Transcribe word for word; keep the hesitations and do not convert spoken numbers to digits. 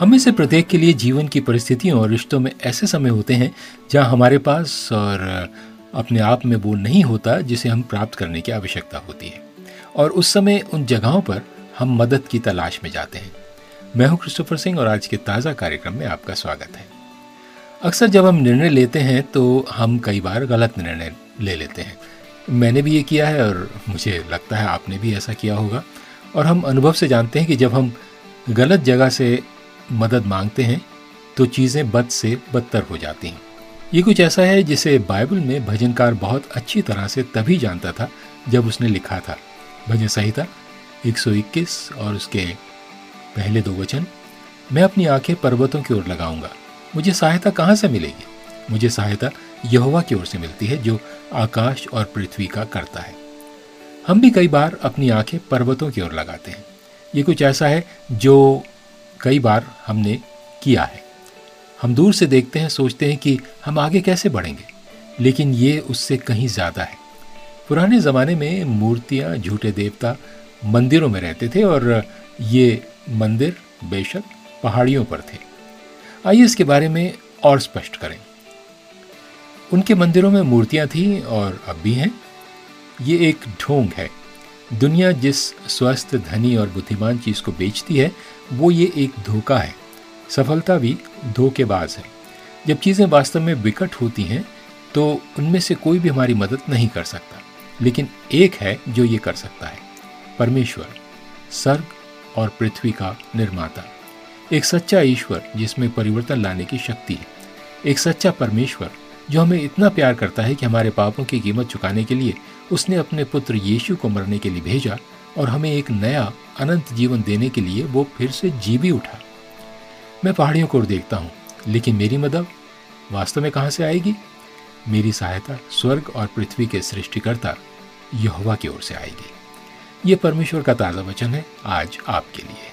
हम में से प्रत्येक के लिए जीवन की परिस्थितियों और रिश्तों में ऐसे समय होते हैं जहां हमारे पास और अपने आप में वो नहीं होता जिसे हम प्राप्त करने की आवश्यकता होती है, और उस समय उन जगहों पर हम मदद की तलाश में जाते हैं। मैं हूं क्रिस्टोफर सिंह और आज के ताज़ा कार्यक्रम में आपका स्वागत है। अक्सर जब हम निर्णय लेते हैं तो हम कई बार गलत निर्णय ले लेते हैं। मैंने भी ये किया है और मुझे लगता है आपने भी ऐसा किया होगा। और हम अनुभव से जानते हैं कि जब हम गलत जगह से मदद मांगते हैं तो चीज़ें बद से बदतर हो जाती हैं। ये कुछ ऐसा है जिसे बाइबल में भजनकार बहुत अच्छी तरह से तभी जानता था जब उसने लिखा था। भजन संहिता एक सौ इक्कीस और उसके पहले दो वचन, मैं अपनी आंखें पर्वतों की ओर लगाऊंगा, मुझे सहायता कहाँ से मिलेगी? मुझे सहायता यहोवा की ओर से मिलती है जो आकाश और पृथ्वी का करता है। हम भी कई बार अपनी आंखें पर्वतों की ओर लगाते हैं। ये कुछ ऐसा है जो कई बार हमने किया है। हम दूर से देखते हैं, सोचते हैं कि हम आगे कैसे बढ़ेंगे, लेकिन ये उससे कहीं ज़्यादा है। पुराने ज़माने में मूर्तियाँ, झूठे देवता मंदिरों में रहते थे और ये मंदिर बेशक पहाड़ियों पर थे। आइए इसके बारे में और स्पष्ट करें। उनके मंदिरों में मूर्तियाँ थीं और अब भी हैं। ये एक ढोंग है। दुनिया जिस स्वस्थ, धनी और बुद्धिमान चीज़ को बेचती है वो ये एक धोखा है। सफलता भी धोखेबाज है। जब चीज़ें वास्तव में विकट होती हैं तो उनमें से कोई भी हमारी मदद नहीं कर सकता, लेकिन एक है जो ये कर सकता है, परमेश्वर, स्वर्ग और पृथ्वी का निर्माता। एक सच्चा ईश्वर जिसमें परिवर्तन लाने की शक्ति है। एक सच्चा परमेश्वर जो हमें इतना प्यार करता है कि हमारे पापों की कीमत चुकाने के लिए उसने अपने पुत्र यीशु को मरने के लिए भेजा और हमें एक नया अनंत जीवन देने के लिए वो फिर से जी भी उठा। मैं पहाड़ियों को देखता हूँ, लेकिन मेरी मदद वास्तव में कहाँ से आएगी? मेरी सहायता स्वर्ग और पृथ्वी के सृष्टिकर्ता यहोवा की ओर से आएगी। ये परमेश्वर का ताज़ा वचन है आज आपके लिए।